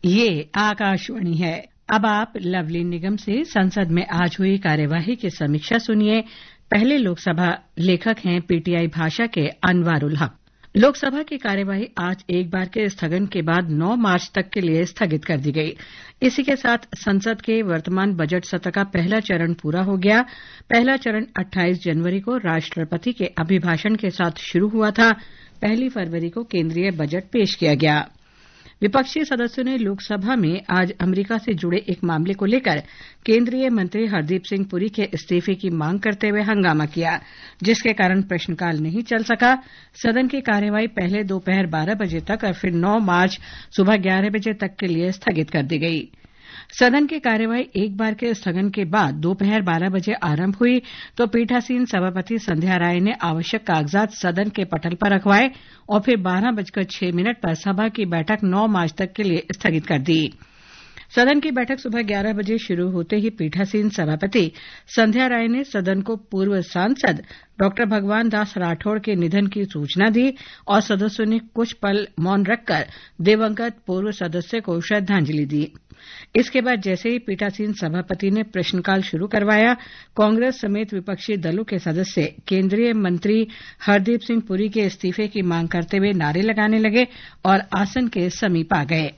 ये आकाशवाणी है। अब आप लवली निगम से संसद में आज हुई कार्यवाही की समीक्षा सुनिए। पहले लोकसभा लेखक हैं पीटीआई भाषा के अनवारुल हक। लोकसभा की कार्यवाही आज एक बार के स्थगन के बाद 9 मार्च तक के लिए स्थगित कर दी गई। इसी के साथ संसद के वर्तमान बजट सत्र का पहला चरण पूरा हो गया। पहला चरण 28 जनवरी को राष्ट्रपति के अभिभाषण के साथ शुरू हुआ था। 1 फरवरी को केंद्रीय बजट पेश किया गया। विपक्षी सदस्यों ने लोकसभा में आज अमेरिका से जुड़े एक मामले को लेकर केंद्रीय मंत्री हरदीप सिंह पुरी के इस्तीफे की मांग करते हुए हंगामा किया, जिसके कारण प्रश्नकाल नहीं चल सका। सदन की कार्यवाही पहले दोपहर 12 बजे तक और फिर 9 मार्च सुबह 11 बजे तक के लिए स्थगित कर दी गई। सदन की कार्यवाही एक बार के स्थगन के बाद दोपहर 12 बजे आरंभ हुई तो पीठासीन सभापति संध्या राय ने आवश्यक कागजात सदन के पटल पर रखवाए और फिर 12:06 पर सभा की बैठक 9 मार्च तक के लिए स्थगित कर दी। सदन की बैठक सुबह 11 बजे शुरू होते ही पीठासीन सभापति संध्या राय ने सदन को पूर्व सांसद डॉ भगवान दास राठौड़ के निधन की सूचना दी और सदस्यों ने कुछ पल मौन रखकर दिवंगत पूर्व सदस्य को श्रद्धांजलि दी। इसके बाद जैसे ही पीठासीन सभापति ने प्रश्नकाल शुरू करवाया, कांग्रेस समेत विपक्षी दलों के सदस्य केंद्रीय मंत्री हरदीप सिंह पुरी के इस्तीफे की मांग करते हुए नारे लगाने लगे और आसन के समीप आ गए।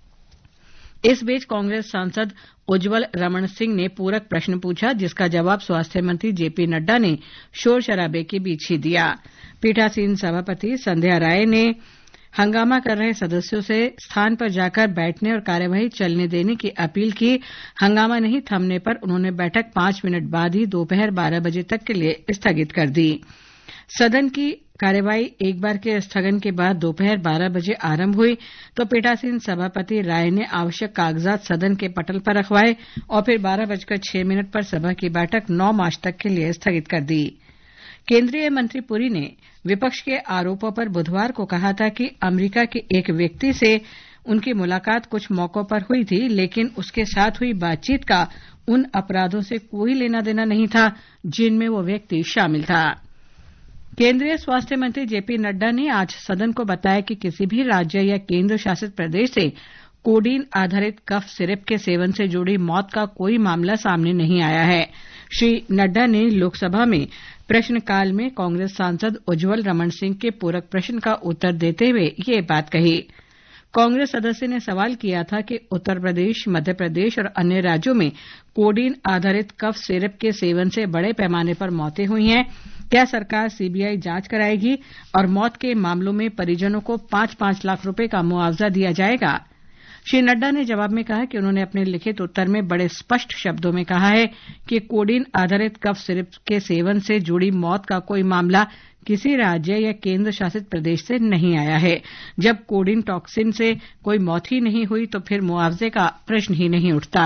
इस बीच कांग्रेस सांसद उज्ज्वल रमण सिंह ने पूरक प्रश्न पूछा, जिसका जवाब स्वास्थ्य मंत्री जेपी नड्डा ने शोर शराबे के बीच ही दिया। पीठासीन सभापति संध्या राय ने हंगामा कर रहे सदस्यों से स्थान पर जाकर बैठने और कार्यवाही चलने देने की अपील की। हंगामा नहीं थमने पर उन्होंने बैठक 5 मिनट बाद ही दोपहर 12 बजे तक के लिए स्थगित कर दी। सदन की कार्यवाही एक बार के स्थगन के बाद दोपहर 12 बजे आरंभ हुई तो पीठासीन सभापति राय ने आवश्यक कागजात सदन के पटल पर रखवाए और फिर 12:06 पर सभा की बैठक 9 मार्च तक के लिए स्थगित कर दी। केंद्रीय मंत्री पुरी ने विपक्ष के आरोपों पर बुधवार को कहा था कि अमेरिका के एक व्यक्ति से उनकी मुलाकात कुछ मौकों पर हुई थी, लेकिन उसके साथ हुई बातचीत का उन अपराधों से कोई लेना देना नहीं था जिनमें वो व्यक्ति शामिल था। केंद्रीय स्वास्थ्य मंत्री जेपी नड्डा ने आज सदन को बताया कि किसी भी राज्य या केंद्र शासित प्रदेश से कोडीन आधारित कफ सिरप के सेवन से जुड़ी मौत का कोई मामला सामने नहीं आया है। श्री नड्डा ने लोकसभा में प्रश्नकाल में कांग्रेस सांसद उज्ज्वल रमण सिंह के पूरक प्रश्न का उत्तर देते हुए ये बात कही। कांग्रेस सदस्य ने सवाल किया था कि उत्तर प्रदेश, मध्य प्रदेश और अन्य राज्यों में कोडीन आधारित कफ सिरप के सेवन से बड़े पैमाने पर मौतें हुई हैं। क्या सरकार सीबीआई जांच कराएगी और मौत के मामलों में परिजनों को 5-5 लाख रुपए का मुआवजा दिया जाएगा? श्री नड्डा ने जवाब में कहा कि उन्होंने अपने लिखित उत्तर में बड़े स्पष्ट शब्दों में कहा है कि कोडीन आधारित कफ सिरप के सेवन से जुड़ी मौत का कोई मामला किसी राज्य या केंद्र शासित प्रदेश से नहीं आया है। जब कोडीन टॉक्सिन से कोई मौत ही नहीं हुई तो फिर मुआवजे का प्रश्न ही नहीं उठता।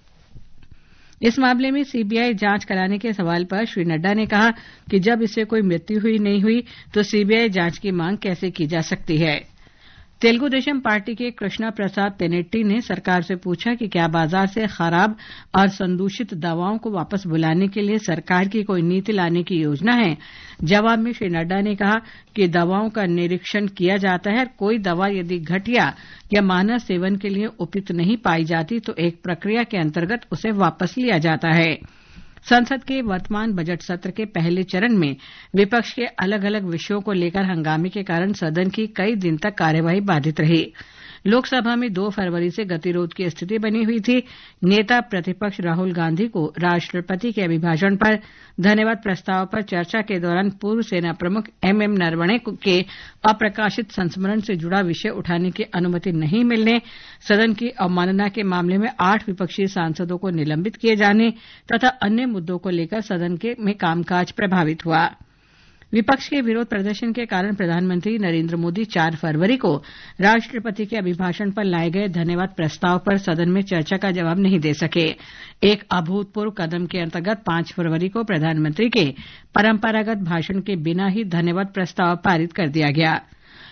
इस मामले में सीबीआई जांच कराने के सवाल पर श्री नड्डा ने कहा कि जब इससे कोई मृत्यु हुई नहीं हुई तो सीबीआई जांच की मांग कैसे की जा सकती है। तेलुगु देशम पार्टी के कृष्णा प्रसाद तेनेट्टी ने सरकार से पूछा कि क्या बाजार से खराब और संदूषित दवाओं को वापस बुलाने के लिए सरकार की कोई नीति लाने की योजना है। जवाब में श्री नड्डा ने कहा कि दवाओं का निरीक्षण किया जाता है। कोई दवा यदि घटिया या मानव सेवन के लिए उपयुक्त नहीं पाई जाती तो एक प्रक्रिया के अंतर्गत उसे वापस लिया जाता है। संसद के वर्तमान बजट सत्र के पहले चरण में विपक्ष के अलग अलग विषयों को लेकर हंगामे के कारण सदन की कई दिन तक कार्यवाही बाधित रही। लोकसभा में 2 फरवरी से गतिरोध की स्थिति बनी हुई थी। नेता प्रतिपक्ष राहुल गांधी को राष्ट्रपति के अभिभाषण पर धन्यवाद प्रस्ताव पर चर्चा के दौरान पूर्व सेना प्रमुख एमएम नरवणे के अप्रकाशित संस्मरण से जुड़ा विषय उठाने की अनुमति नहीं मिलने, सदन की अवमानना के मामले में 8 विपक्षी सांसदों को निलंबित किए जाने तथा अन्य मुद्दों को लेकर सदन में कामकाज प्रभावित हुआ। विपक्ष के विरोध प्रदर्शन के कारण प्रधानमंत्री नरेंद्र मोदी 4 फरवरी को राष्ट्रपति के अभिभाषण पर लाए गए धन्यवाद प्रस्ताव पर सदन में चर्चा का जवाब नहीं दे सके। एक अभूतपूर्व कदम के अंतर्गत 5 फरवरी को प्रधानमंत्री के परंपरागत भाषण के बिना ही धन्यवाद प्रस्ताव पारित कर दिया गया।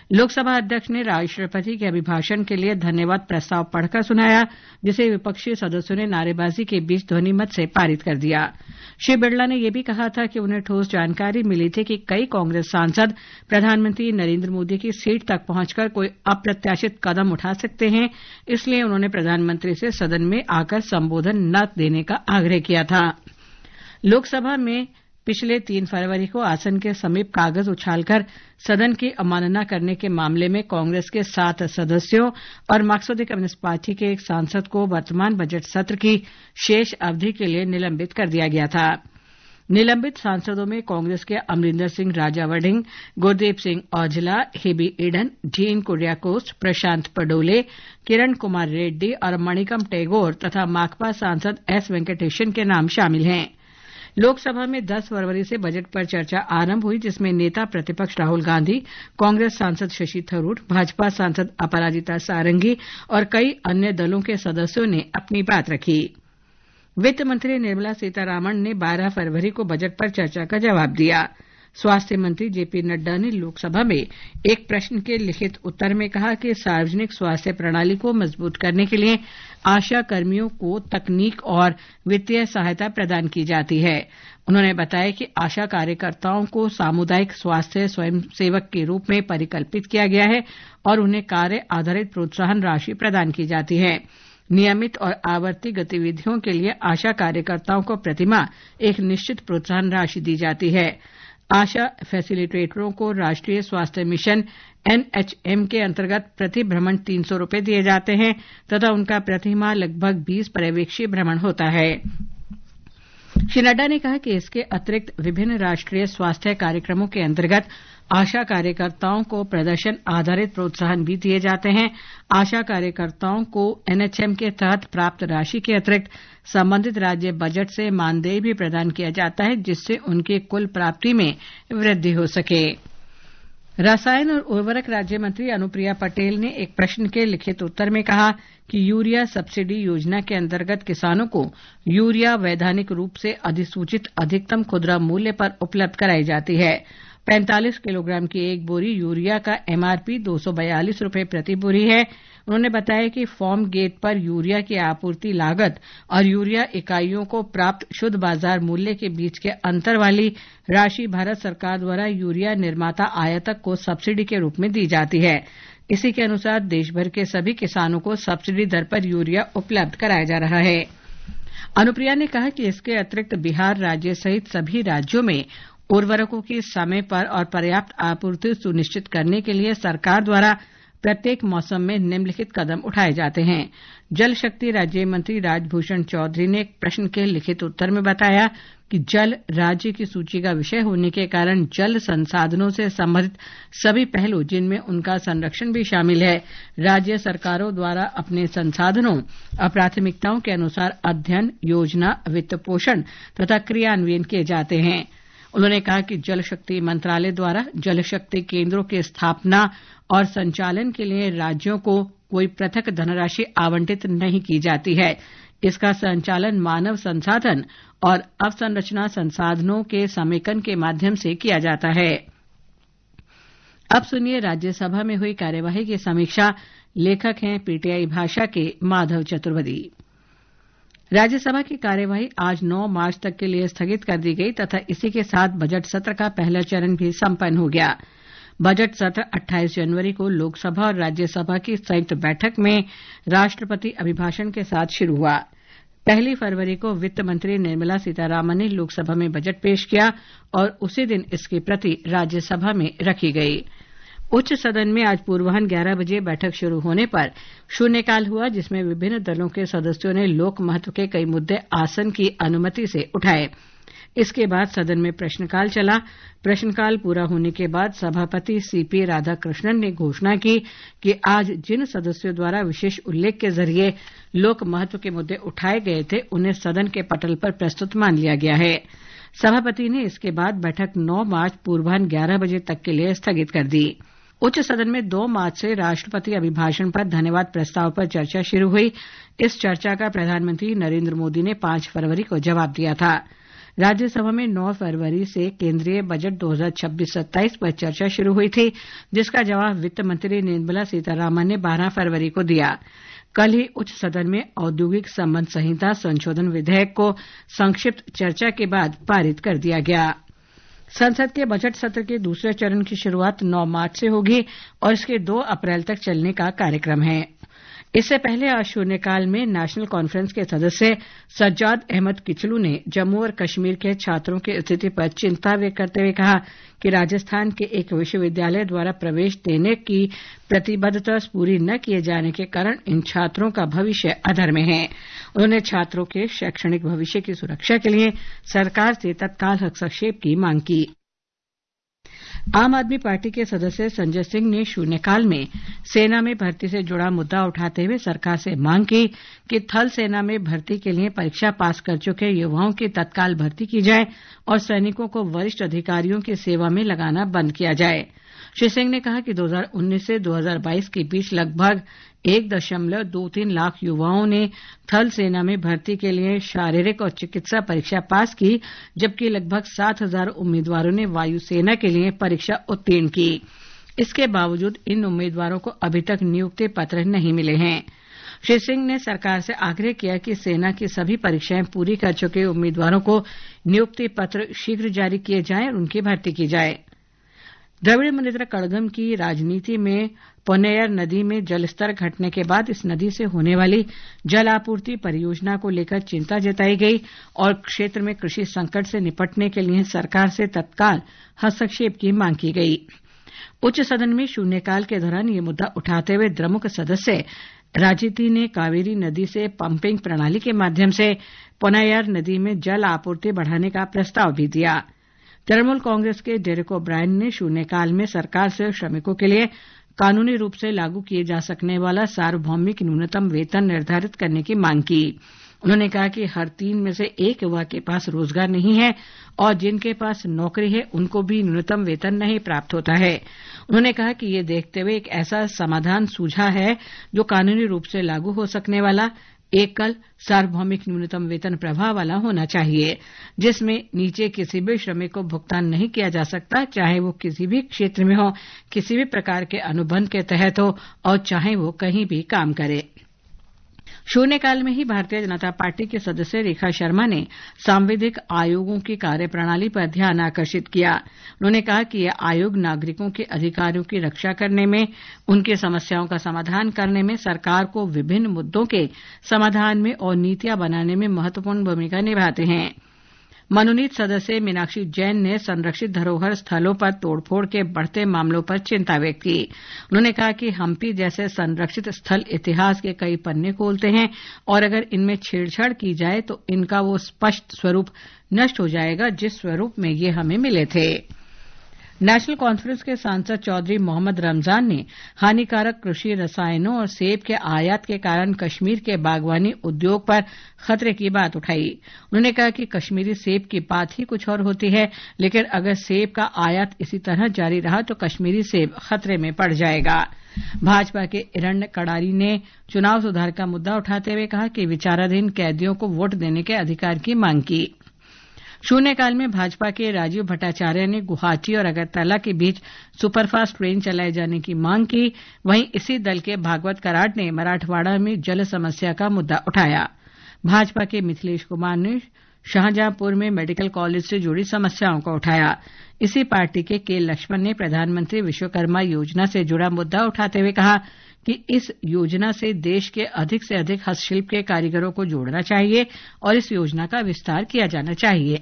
लोकसभा अध्यक्ष ने राष्ट्रपति के अभिभाषण के लिए धन्यवाद प्रस्ताव पढ़कर सुनाया, जिसे विपक्षी सदस्यों ने नारेबाजी के बीच ध्वनिमत से पारित कर दिया। श्री बिरला ने यह भी कहा था कि उन्हें ठोस जानकारी मिली थी कि कई कांग्रेस सांसद प्रधानमंत्री नरेंद्र मोदी की सीट तक पहुंचकर कोई अप्रत्याशित कदम उठा सकते हैं, इसलिए उन्होंने प्रधानमंत्री से सदन में आकर संबोधन न देने का आग्रह किया था। लोकसभा में पिछले 3 फरवरी को आसन के समीप कागज उछालकर सदन की अवमानना करने के मामले में कांग्रेस के 7 सदस्यों और मार्क्सवादी कम्युनिस्ट पार्टी के एक सांसद को वर्तमान बजट सत्र की शेष अवधि के लिए निलंबित कर दिया गया था। निलंबित सांसदों में कांग्रेस के अमरिंदर सिंह राजावढ़िंग, गुरदीप सिंह औजला, हेबी ईडन, डीन कुरियाकोस, प्रशांत पडोले, किरण कुमार रेड्डी और मणिकम टैगोर तथा माकपा सांसद एस वेंकटेशन के नाम शामिल हैं। लोकसभा में 10 फरवरी से बजट पर चर्चा आरंभ हुई, जिसमें नेता प्रतिपक्ष राहुल गांधी, कांग्रेस सांसद शशि थरूर, भाजपा सांसद अपराजिता सारंगी और कई अन्य दलों के सदस्यों ने अपनी बात रखी। वित्त मंत्री निर्मला सीतारामन ने 12 फरवरी को बजट पर चर्चा का जवाब दिया। स्वास्थ्य मंत्री जेपी नड्डा ने लोकसभा में एक प्रश्न के लिखित उत्तर में कहा कि सार्वजनिक स्वास्थ्य प्रणाली को मजबूत करने के लिए आशा कर्मियों को तकनीक और वित्तीय सहायता प्रदान की जाती है। उन्होंने बताया कि आशा कार्यकर्ताओं को सामुदायिक स्वास्थ्य स्वयंसेवक के रूप में परिकल्पित किया गया है और उन्हें कार्य आधारित प्रोत्साहन राशि प्रदान की जाती है। नियमित और आवर्ती गतिविधियों के लिए आशा कार्यकर्ताओं को प्रतिमाह एक निश्चित प्रोत्साहन राशि दी जाती है। आशा फैसिलिटेटरों को राष्ट्रीय स्वास्थ्य मिशन एनएचएम के अंतर्गत प्रति भ्रमण 300 रुपये दिए जाते हैं तथा उनका प्रतिमाह लगभग 20 पर्यवेक्षी भ्रमण होता है। श्री नड्डा ने कहा कि इसके अतिरिक्त विभिन्न राष्ट्रीय स्वास्थ्य कार्यक्रमों के अंतर्गत आशा कार्यकर्ताओं को प्रदर्शन आधारित प्रोत्साहन भी दिए जाते हैं। आशा कार्यकर्ताओं को एनएचएम के तहत प्राप्त राशि के अतिरिक्त संबंधित राज्य बजट से मानदेय भी प्रदान किया जाता है, जिससे उनकी कुल प्राप्ति में वृद्धि हो सके। रसायन और उर्वरक राज्य मंत्री अनुप्रिया पटेल ने एक प्रश्न के लिखित उत्तर में कहा कि यूरिया सब्सिडी योजना के अंतर्गत किसानों को यूरिया वैधानिक रूप से अधिसूचित अधिकतम खुदरा मूल्य पर उपलब्ध कराई जाती है। 45 किलोग्राम की एक बोरी यूरिया का एमआरपी 242 रुपये प्रति बोरी है। उन्होंने बताया कि फार्म गेट पर यूरिया की आपूर्ति लागत और यूरिया इकाइयों को प्राप्त शुद्ध बाजार मूल्य के बीच के अंतर वाली राशि भारत सरकार द्वारा यूरिया निर्माता आयातक को सब्सिडी के रूप में दी जाती है। इसी के अनुसार देशभर के सभी किसानों को सब्सिडी दर पर यूरिया उपलब्ध कराया जा रहा है। अनुप्रिया ने कहा कि इसके अतिरिक्त बिहार राज्य सहित सभी राज्यों में उर्वरकों की समय पर और पर्याप्त आपूर्ति सुनिश्चित करने के लिए सरकार द्वारा प्रत्येक मौसम में निम्नलिखित कदम उठाए जाते हैं। जल शक्ति राज्य मंत्री राजभूषण चौधरी ने एक प्रश्न के लिखित उत्तर में बताया कि जल राज्य की सूची का विषय होने के कारण जल संसाधनों से संबंधित सभी पहलू, जिनमें उनका संरक्षण भी शामिल है, राज्य सरकारों द्वारा अपने संसाधनों और प्राथमिकताओं के अनुसार अध्ययन, योजना, वित्त पोषण तथा क्रियान्वयन किए जाते हैं। उन्होंने कहा कि जल शक्ति मंत्रालय द्वारा जल शक्ति केंद्रों की स्थापना और संचालन के लिए राज्यों को कोई पृथक धनराशि आवंटित नहीं की जाती है। इसका संचालन मानव संसाधन और अवसंरचना संसाधनों के समेकन के माध्यम से किया जाता है। अब सुनिए राज्यसभा में हुई कार्यवाही की समीक्षा। लेखक हैं पीटीआई भाषा के माधव चतुर्वेदी। राज्यसभा की कार्यवाही आज 9 मार्च तक के लिए स्थगित कर दी गई तथा इसी के साथ बजट सत्र का पहला चरण भी संपन्न हो गया। बजट सत्र 28 जनवरी को लोकसभा और राज्यसभा की संयुक्त बैठक में राष्ट्रपति अभिभाषण के साथ शुरू हुआ। 1 फरवरी को वित्त मंत्री निर्मला सीतारामन ने लोकसभा में बजट पेश किया और उसी दिन इसकी प्रति राज्यसभा में रखी गई। उच्च सदन में आज पूर्वाह्न 11 बजे बैठक शुरू होने पर शून्यकाल हुआ, जिसमें विभिन्न दलों के सदस्यों ने लोक महत्व के कई मुद्दे आसन की अनुमति से उठाए। इसके बाद सदन में प्रश्नकाल चला। प्रश्नकाल पूरा होने के बाद सभापति सीपी राधाकृष्णन ने घोषणा की कि आज जिन सदस्यों द्वारा विशेष उल्लेख के जरिए लोक महत्व के मुद्दे उठाए गए थे, उन्हें सदन के पटल पर प्रस्तुत मान लिया गया है। सभापति ने इसके बाद बैठक 9 मार्च पूर्वाह्न 11 बजे तक के लिए स्थगित कर दी। उच्च सदन में 2 मार्च से राष्ट्रपति अभिभाषण पर धन्यवाद प्रस्ताव पर चर्चा शुरू हुई। इस चर्चा का प्रधानमंत्री नरेंद्र मोदी ने 5 फरवरी को जवाब दिया था। राज्यसभा में 9 फरवरी से केंद्रीय बजट 2026-27 पर चर्चा शुरू हुई थी, जिसका जवाब वित्त मंत्री निर्मला सीतारामन ने 12 फरवरी को दिया। कल ही उच्च सदन में औद्योगिक संबंध संहिता संशोधन विधेयक को संक्षिप्त चर्चा के बाद पारित कर दिया गया। संसद के बजट सत्र के दूसरे चरण की शुरुआत 9 मार्च से होगी और इसके 2 अप्रैल तक चलने का कार्यक्रम है। इससे पहले आज शून्यकाल में नेशनल कॉन्फ्रेंस के सदस्य सज्जाद अहमद किचलू ने जम्मू और कश्मीर के छात्रों की स्थिति पर चिंता व्यक्त करते हुए कहा कि राजस्थान के एक विश्वविद्यालय द्वारा प्रवेश देने की प्रतिबद्धता पूरी न किए जाने के कारण इन छात्रों का भविष्य अधर में है। उन्होंने छात्रों के शैक्षणिक भविष्य की सुरक्षा के लिए सरकार से तत्काल हस्तक्षेप की मांग की। आम आदमी पार्टी के सदस्य संजय सिंह ने शून्यकाल में सेना में भर्ती से जुड़ा मुद्दा उठाते हुए सरकार से मांग की कि थल सेना में भर्ती के लिए परीक्षा पास कर चुके युवाओं की तत्काल भर्ती की जाए और सैनिकों को वरिष्ठ अधिकारियों की सेवा में लगाना बंद किया जाए। श्री सिंह ने कहा कि 2019 से 2022 के बीच लगभग 1.23 लाख युवाओं ने थल सेना में भर्ती के लिए शारीरिक और चिकित्सा परीक्षा पास की, जबकि लगभग 7,000 उम्मीदवारों ने वायुसेना के लिए परीक्षा उत्तीर्ण की। इसके बावजूद इन उम्मीदवारों को अभी तक नियुक्ति पत्र नहीं मिले हैं। श्री सिंह ने सरकार से आग्रह किया कि सेना की सभी परीक्षाएं पूरी कर चुके उम्मीदवारों को नियुक्ति पत्र शीघ्र जारी किए जाएं और उनकी भर्ती की जाए। द्रविड़ मुनेत्र कड़गम की राजनीति में पोन्नैयार नदी में जलस्तर घटने के बाद इस नदी से होने वाली जल आपूर्ति परियोजना को लेकर चिंता जताई गई और क्षेत्र में कृषि संकट से निपटने के लिए सरकार से तत्काल हस्तक्षेप की मांग की गई। उच्च सदन में शून्यकाल के दौरान ये मुद्दा उठाते हुए द्रमुक सदस्य राजीती ने कावेरी नदी से पंपिंग प्रणाली के माध्यम से पोन्नैयार नदी में जल आपूर्ति बढ़ाने का प्रस्ताव भी दिया। तृणमूल कांग्रेस के डेरेक ओब्रायन ने शून्यकाल में सरकार से श्रमिकों के लिए कानूनी रूप से लागू किए जा सकने वाला सार्वभौमिक न्यूनतम वेतन निर्धारित करने की मांग की। उन्होंने कहा कि हर 3 में से 1 युवा के पास रोजगार नहीं है और जिनके पास नौकरी है उनको भी न्यूनतम वेतन नहीं प्राप्त होता है। उन्होंने कहा कि ये देखते हुए एक ऐसा समाधान सूझा है जो कानूनी रूप से लागू हो सकने वाला एकल सार्वभौमिक न्यूनतम वेतन प्रवाह वाला होना चाहिए, जिसमें नीचे किसी भी श्रमिक को भुगतान नहीं किया जा सकता, चाहे वो किसी भी क्षेत्र में हो, किसी भी प्रकार के अनुबंध के तहत हो और चाहे वो कहीं भी काम करे। शून्यकाल में ही भारतीय जनता पार्टी के सदस्य रेखा शर्मा ने सांविधिक आयोगों की कार्यप्रणाली पर ध्यान आकर्षित किया। उन्होंने कहा कि यह आयोग नागरिकों के अधिकारों की रक्षा करने में, उनकी समस्याओं का समाधान करने में, सरकार को विभिन्न मुद्दों के समाधान में और नीतियां बनाने में महत्वपूर्ण भूमिका निभाते हैं। मनोनीत सदस्य मीनाक्षी जैन ने संरक्षित धरोहर स्थलों पर तोड़फोड़ के बढ़ते मामलों पर चिंता व्यक्त की। उन्होंने कहा कि हम्पी जैसे संरक्षित स्थल इतिहास के कई पन्ने खोलते हैं और अगर इनमें छेड़छाड़ की जाए तो इनका वो स्पष्ट स्वरूप नष्ट हो जाएगा जिस स्वरूप में ये हमें मिले थे। नेशनल कॉन्फ्रेंस के सांसद चौधरी मोहम्मद रमजान ने हानिकारक कृषि रसायनों और सेब के आयात के कारण कश्मीर के बागवानी उद्योग पर खतरे की बात उठाई। उन्होंने कहा कि कश्मीरी सेब की बात ही कुछ और होती है, लेकिन अगर सेब का आयात इसी तरह जारी रहा तो कश्मीरी सेब खतरे में पड़ जाएगा। भाजपा के इरण्ड कड़ारी ने चुनाव सुधार का मुद्दा उठाते हुए कहा कि विचाराधीन कैदियों को वोट देने के अधिकार की मांग की। शून्यकाल में भाजपा के राजीव भट्टाचार्य ने गुवाहाटी और अगरतला के बीच सुपरफास्ट ट्रेन चलाए जाने की मांग की। वहीं इसी दल के भागवत कराड ने मराठवाड़ा में जल समस्या का मुद्दा उठाया। भाजपा के मिथिलेश कुमार ने शाहजहांपुर में मेडिकल कॉलेज से जुड़ी समस्याओं को उठाया। इसी पार्टी के लक्ष्मण ने प्रधानमंत्री विश्वकर्मा योजना से जुड़ा मुद्दा उठाते हुए कहा कि इस योजना से देश के अधिक से अधिक हस्तशिल्प के कारीगरों को जोड़ना चाहिए और इस योजना का विस्तार किया जाना चाहिए।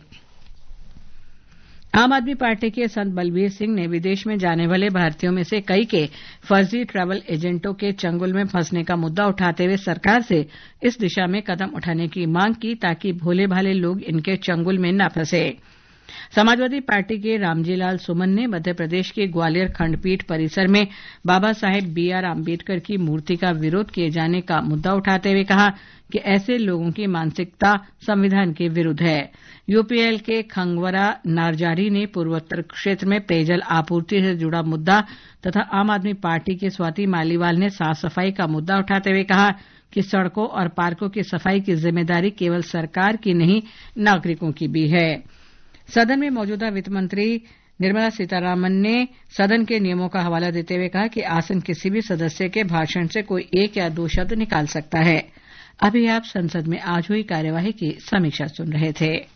आम आदमी पार्टी के संत बलबीर सिंह ने विदेश में जाने वाले भारतीयों में से कई के फर्जी ट्रैवल एजेंटों के चंगुल में फंसने का मुद्दा उठाते हुए सरकार से इस दिशा में कदम उठाने की मांग की ताकि भोले भाले लोग इनके चंगुल में न फंसे। समाजवादी पार्टी के रामजीलाल सुमन ने मध्य प्रदेश के ग्वालियर खंडपीठ परिसर में बाबा साहेब B.R. आम्बेडकर की मूर्ति का विरोध किए जाने का मुद्दा उठाते हुए कहा कि ऐसे लोगों की मानसिकता संविधान के विरुद्ध है। यूपीएल के खंगवरा नारजारी ने पूर्वोत्तर क्षेत्र में पेयजल आपूर्ति से जुड़ा मुद्दा तथा आम आदमी पार्टी के स्वाति मालीवाल ने साफ सफाई का मुद्दा उठाते हुए कहा कि सड़कों और पार्कों की सफाई की जिम्मेदारी केवल सरकार की नहीं, नागरिकों की भी है। सदन में मौजूदा वित्त मंत्री निर्मला सीतारामन ने सदन के नियमों का हवाला देते हुए कहा कि आसन किसी भी सदस्य के भाषण से कोई 1 या 2 शब्द निकाल सकता है। अभी आप संसद में आज हुई कार्यवाही की समीक्षा सुन रहे थे।